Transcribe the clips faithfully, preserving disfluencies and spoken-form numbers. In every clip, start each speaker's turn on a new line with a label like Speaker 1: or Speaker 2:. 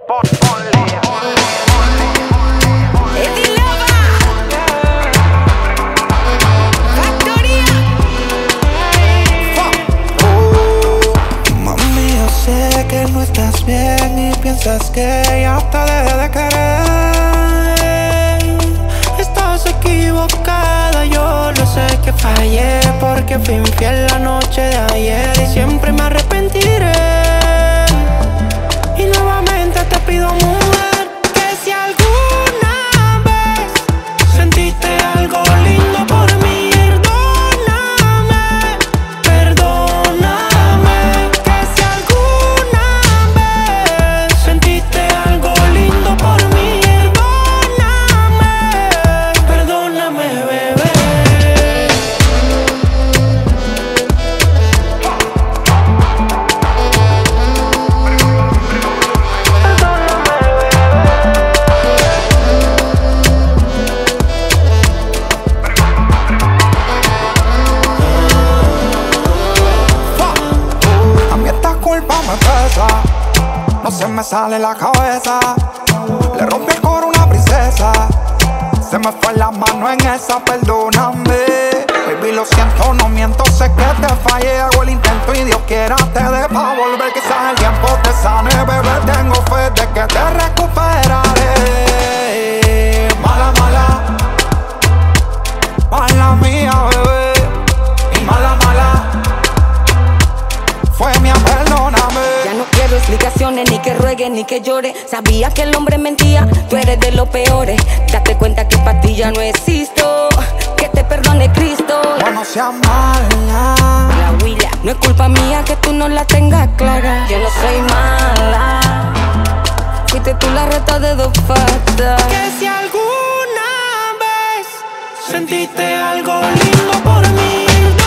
Speaker 1: Piensas que ya te dejé de querer. Estás equivocada, yo lo sé que fallé, porque fui infiel la noche de ayer y siempre me arrepentiré. Y nuevamente te pido, mujer, que si alguna vez sentiste algo lindo por mí, no se me sale la cabeza. Le rompí el coro a una princesa, se me fue la mano en esa, perdóname. Baby, lo siento, no miento, sé que te fallé. Hago el intento y Dios quiera te dé pa' volver. Quizás el tiempo te sane, bebé, tengo fe de que te recuperaré. Mala, mala, mala mía, bebé. Y mala, mala fue mía, perdóname.
Speaker 2: Ya no quiero explicaciones, ni que ruegue, ni que llore. Sabía que el hombre mentía, tú eres de los peores. Date cuenta que para ti ya no existo. Que te perdone Cristo.
Speaker 1: No, no seas mala.
Speaker 2: La huila. No es culpa mía que tú no la tengas clara. Yo no soy mala, fuiste tú la rata de dos patas.
Speaker 1: Que si alguna vez sentiste algo lindo por mí,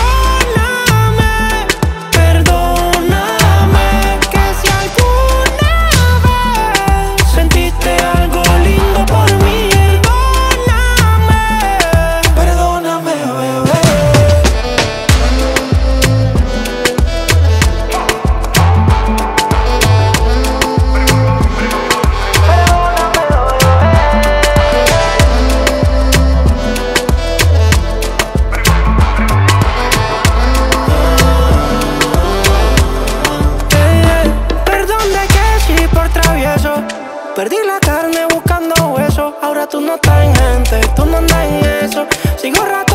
Speaker 1: perdí la carne buscando hueso. Ahora tú no estás en mente, tú no andas en eso. Sigo rato